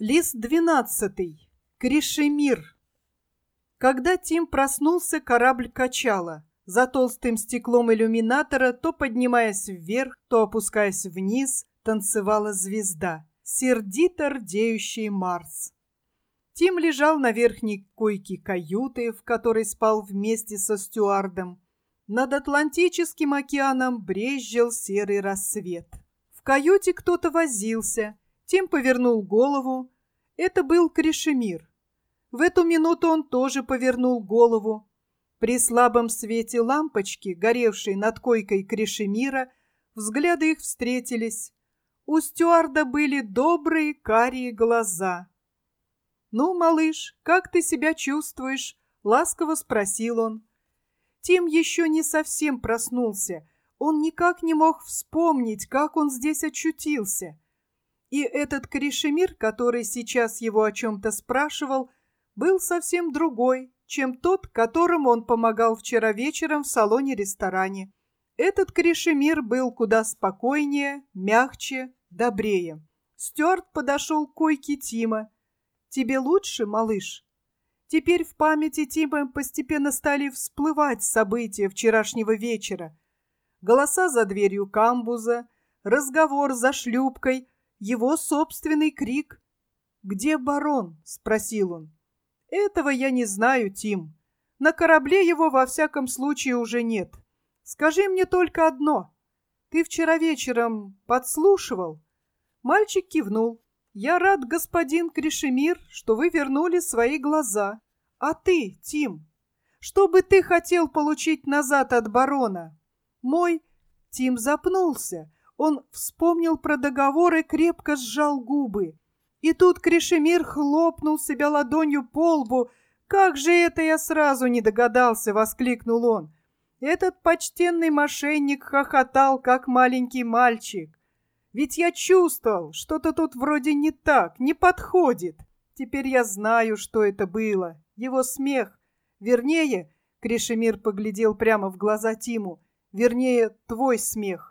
Лист 12. Кришемир. Когда Тим проснулся, корабль качало. За толстым стеклом иллюминатора, то поднимаясь вверх, то опускаясь вниз, танцевала звезда, сердито рдеющий Марс. Тим лежал на верхней койке каюты, в которой спал вместе со стюардом. Над Атлантическим океаном брезжил серый рассвет. В каюте кто-то возился. Тим повернул голову. Это был Кришемир. В эту минуту он тоже повернул голову. При слабом свете лампочки, горевшей над койкой Кришемира, взгляды их встретились. У стюарда были добрые карие глаза. «Ну, малыш, как ты себя чувствуешь?» — ласково спросил он. Тим еще не совсем проснулся. Он никак не мог вспомнить, как он здесь очутился. И этот Кришемир, который сейчас его о чем-то спрашивал, был совсем другой, чем тот, которому он помогал вчера вечером в салоне-ресторане. Этот Кришемир был куда спокойнее, мягче, добрее. Стюарт подошел к койке Тима. «Тебе лучше, малыш?» Теперь в памяти Тима постепенно стали всплывать события вчерашнего вечера. Голоса за дверью камбуза, разговор за шлюпкой, его собственный крик. «Где барон?» — спросил он. «Этого я не знаю, Тим. На корабле его во всяком случае уже нет. Скажи мне только одно. Ты вчера вечером подслушивал?» Мальчик кивнул. «Я рад, господин Кришемир, что вы вернули свои глаза. А ты, Тим, что бы ты хотел получить назад от барона?» Мой... Тим запнулся. Он вспомнил про договор и крепко сжал губы. И тут Кришемир хлопнул себя ладонью по лбу. «Как же это я сразу не догадался!» — воскликнул он. Этот почтенный мошенник хохотал, как маленький мальчик. «Ведь я чувствовал, что-то тут вроде не так, не подходит. Теперь я знаю, что это было. Его смех. Вернее, Кришемир поглядел прямо в глаза Тиму, вернее, твой смех».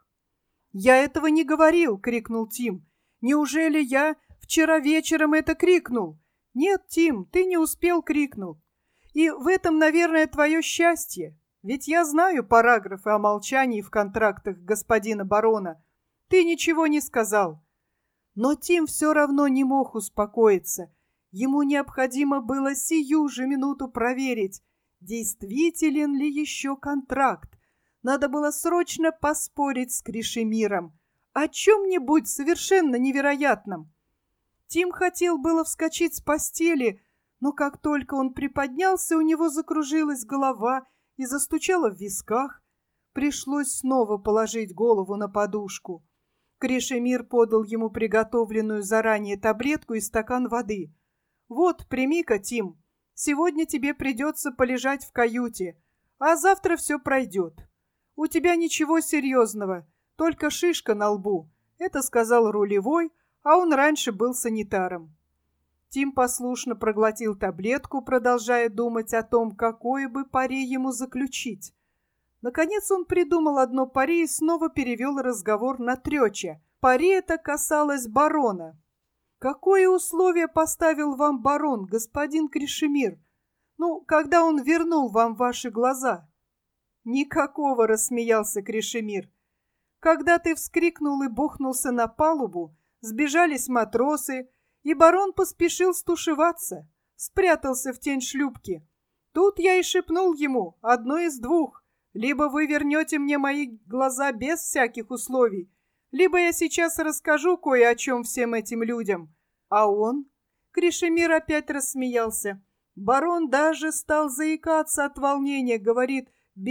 «Я этого не говорил!» — крикнул Тим. «Неужели я вчера вечером это крикнул?» «Нет, Тим, ты не успел крикнуть. И в этом, наверное, твое счастье. Ведь я знаю параграфы о молчании в контрактах господина барона. Ты ничего не сказал». Но Тим все равно не мог успокоиться. Ему необходимо было сию же минуту проверить, действителен ли еще контракт. Надо было срочно поспорить с Кришемиром о чем-нибудь совершенно невероятном. Тим хотел было вскочить с постели, но как только он приподнялся, у него закружилась голова и застучала в висках. Пришлось снова положить голову на подушку. Кришемир подал ему приготовленную заранее таблетку и стакан воды. «Вот, прими-ка, Тим, сегодня тебе придется полежать в каюте, а завтра все пройдет. У тебя ничего серьезного, только шишка на лбу», — это сказал рулевой, а он раньше был санитаром. Тим послушно проглотил таблетку, продолжая думать о том, какое бы пари ему заключить. Наконец он придумал одно пари и снова перевел разговор на треча. Пари это касалось барона. «Какое условие поставил вам барон, господин Кришемир? Ну, когда он вернул вам ваши глаза?» «Никакого», — рассмеялся Кришемир. «Когда ты вскрикнул и бухнулся на палубу, сбежались матросы, и барон поспешил стушеваться, спрятался в тень шлюпки. Тут я и шепнул ему одно из двух: либо вы вернете мне мои глаза без всяких условий, либо я сейчас расскажу кое о чем всем этим людям». А он? Кришемир опять рассмеялся. Барон даже стал заикаться от волнения, говорит: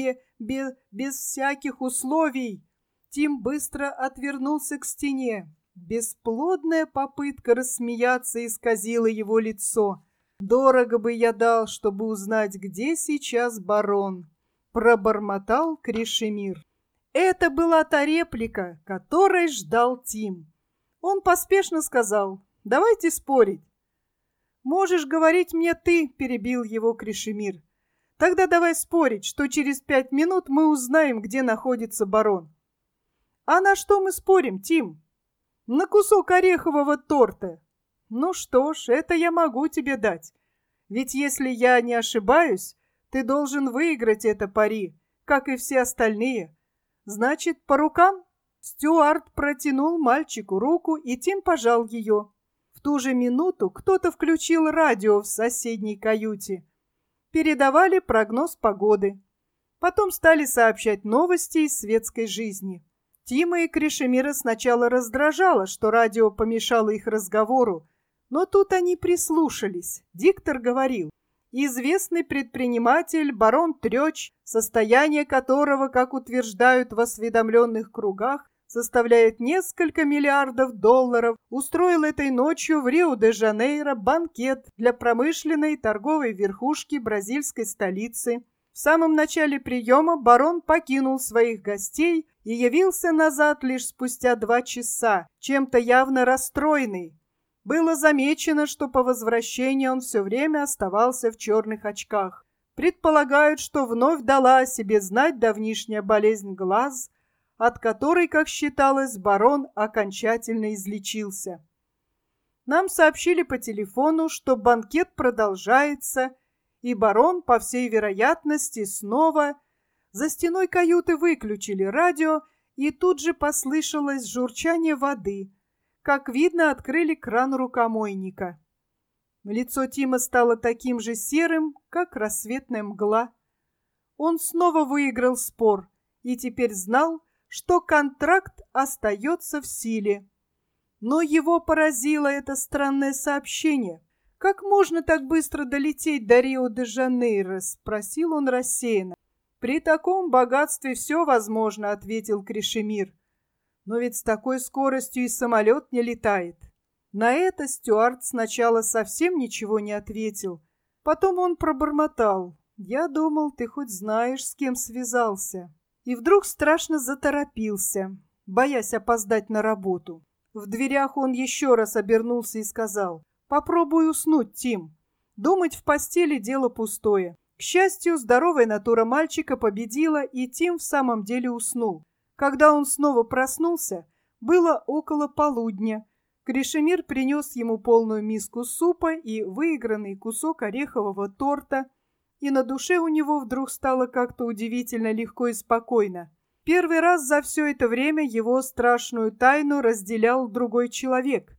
без всяких условий». Тим быстро отвернулся к стене. Бесплодная попытка рассмеяться исказила его лицо. «Дорого бы я дал, чтобы узнать, где сейчас барон», — пробормотал Кришемир. Это была та реплика, которой ждал Тим. Он поспешно сказал: «Давайте спорить». «Можешь говорить мне ты», — перебил его Кришемир. «Тогда давай спорить, что через 5 минут мы узнаем, где находится барон». «А на что мы спорим, Тим?» «На кусок орехового торта». Ну что ж, это я могу тебе дать. Ведь если я не ошибаюсь, ты должен выиграть это пари, как и все остальные. Значит, по рукам? Стюарт протянул мальчику руку, и Тим пожал ее. В ту же минуту кто-то включил радио в соседней каюте. Передавали прогноз погоды. Потом стали сообщать новости из светской жизни. Тима и Кришемира сначала раздражало, что радио помешало их разговору, но тут они прислушались. Диктор говорил: известный предприниматель барон Трёч, состояние которого, как утверждают в осведомленных кругах, составляет несколько миллиардов долларов, устроил этой ночью в Рио-де-Жанейро банкет для промышленной и торговой верхушки бразильской столицы. В самом начале приема барон покинул своих гостей и явился назад лишь спустя 2 часа, чем-то явно расстроенный. Было замечено, что по возвращении он все время оставался в черных очках. Предполагают, что вновь дала о себе знать давнишняя болезнь глаз, от которой, как считалось, барон окончательно излечился. Нам сообщили по телефону, что банкет продолжается, и барон, по всей вероятности, снова... За стеной каюты выключили радио, и тут же послышалось журчание воды. Как видно, открыли кран рукомойника. Лицо Тима стало таким же серым, как рассветная мгла. Он снова выиграл спор и теперь знал, что контракт остается в силе. Но его поразило это странное сообщение. «Как можно так быстро долететь до Рио-де-Жанейро?» — спросил он рассеянно. «При таком богатстве все возможно», — ответил Кришемир. «Но ведь с такой скоростью и самолет не летает». На это Стюарт сначала совсем ничего не ответил. Потом он пробормотал: «Я думал, ты хоть знаешь, с кем связался». И вдруг страшно заторопился, боясь опоздать на работу. В дверях он еще раз обернулся и сказал: «Попробуй уснуть, Тим. Думать в постели — дело пустое». К счастью, здоровая натура мальчика победила, и Тим в самом деле уснул. Когда он снова проснулся, было около полудня. Кришемир принес ему полную миску супа и выигранный кусок орехового торта, и на душе у него вдруг стало как-то удивительно легко и спокойно. Первый раз за все это время его страшную тайну разделял другой человек.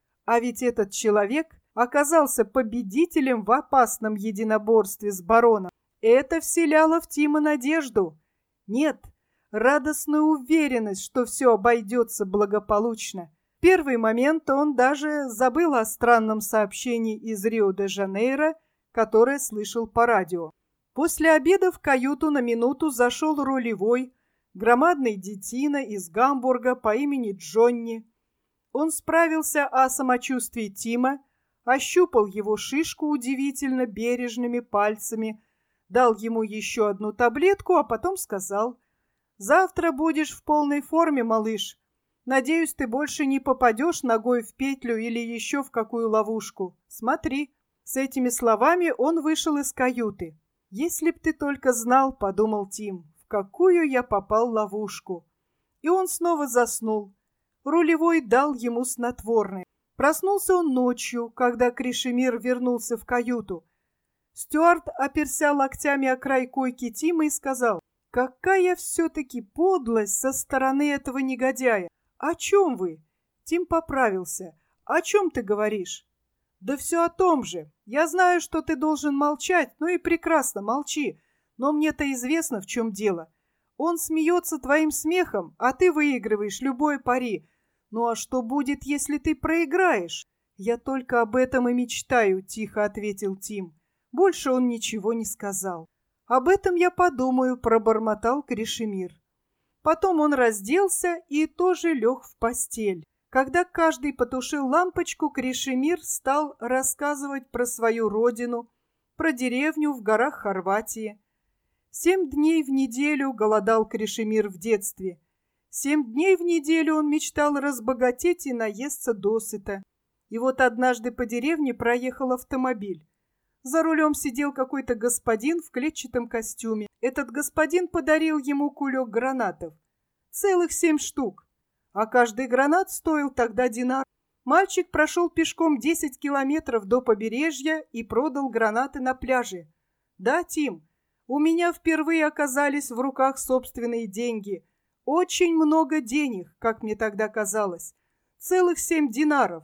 А ведь этот человек оказался победителем в опасном единоборстве с бароном. Это вселяло в Тима надежду. Нет, радостную уверенность, что все обойдется благополучно. В первый момент он даже забыл о странном сообщении из Рио-де-Жанейро, которое слышал по радио. После обеда в каюту на минуту зашел рулевой, громадный детина из Гамбурга по имени Джонни. Он справился о самочувствии Тима, ощупал его шишку удивительно бережными пальцами, дал ему еще одну таблетку, а потом сказал: «Завтра будешь в полной форме, малыш. Надеюсь, ты больше не попадешь ногой в петлю или еще в какую ловушку. Смотри». С этими словами он вышел из каюты. «Если б ты только знал, — подумал Тим, — в какую я попал ловушку». И он снова заснул. Рулевой дал ему снотворное. Проснулся он ночью, когда Кришемир вернулся в каюту. Стюарт оперся локтями о край койки Тима и сказал: «Какая все-таки подлость со стороны этого негодяя! О чем вы?» Тим поправился. «О чем ты говоришь?» «Да все о том же. Я знаю, что ты должен молчать, ну и прекрасно, молчи. Но мне-то известно, в чем дело. Он смеется твоим смехом, а ты выигрываешь любое пари. Ну а что будет, если ты проиграешь?» «Я только об этом и мечтаю», — тихо ответил Тим. Больше он ничего не сказал. «Об этом я подумаю», — пробормотал Кришемир. Потом он разделся и тоже лег в постель. Когда каждый потушил лампочку, Кришемир стал рассказывать про свою родину, про деревню в горах Хорватии. 7 дней в неделю голодал Кришемир в детстве. 7 дней в неделю он мечтал разбогатеть и наесться досыта. И вот однажды по деревне проехал автомобиль. За рулем сидел какой-то господин в клетчатом костюме. Этот господин подарил ему кулек гранатов. Целых 7 штук. А каждый гранат стоил тогда динар. Мальчик прошел пешком 10 километров до побережья и продал гранаты на пляже. Да, Тим, у меня впервые оказались в руках собственные деньги. Очень много денег, как мне тогда казалось. Целых 7 динаров.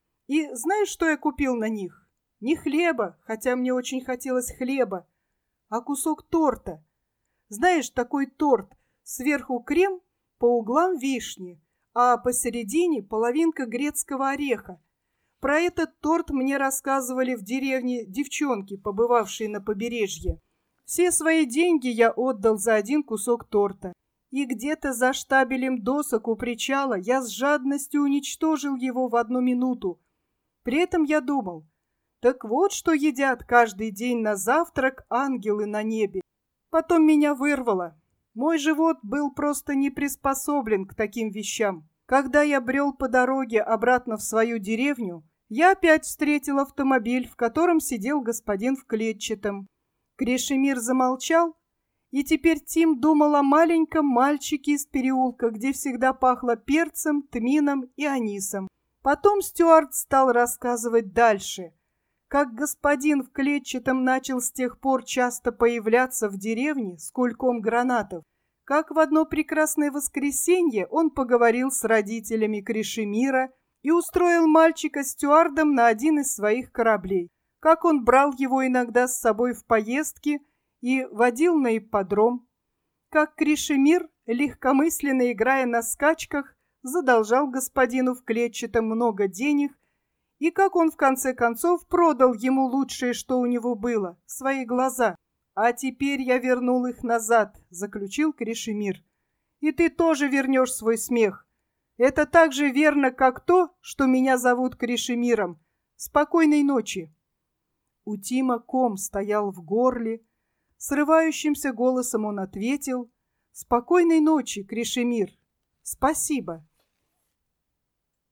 И знаешь, что я купил на них? Не хлеба, хотя мне очень хотелось хлеба, а кусок торта. Знаешь, такой торт, сверху крем, по углам вишни, а посередине половинка грецкого ореха. Про этот торт мне рассказывали в деревне девчонки, побывавшие на побережье. Все свои деньги я отдал за один кусок торта. И где-то за штабелем досок у причала я с жадностью уничтожил его в 1 минуту. При этом я думал, так вот что едят каждый день на завтрак ангелы на небе. Потом меня вырвало. Мой живот был просто не приспособлен к таким вещам. Когда я брел по дороге обратно в свою деревню, я опять встретил автомобиль, в котором сидел господин в клетчатом. Кришемир замолчал, и теперь Тим думал о маленьком мальчике из переулка, где всегда пахло перцем, тмином и анисом. Потом Стюарт стал рассказывать дальше, как господин в клетчатом начал с тех пор часто появляться в деревне с кульком гранатов, как в одно прекрасное воскресенье он поговорил с родителями Кришемира и устроил мальчика стюардом на один из своих кораблей, как он брал его иногда с собой в поездки и водил на ипподром, как Кришемир, легкомысленно играя на скачках, задолжал господину в клетчатом много денег, и как он в конце концов продал ему лучшее, что у него было, свои глаза. «А теперь я вернул их назад», — заключил Кришемир. «И ты тоже вернешь свой смех. Это так же верно, как то, что меня зовут Кришемиром. Спокойной ночи». У Тима ком стоял в горле. Срывающимся голосом он ответил: «Спокойной ночи, Кришемир. Спасибо».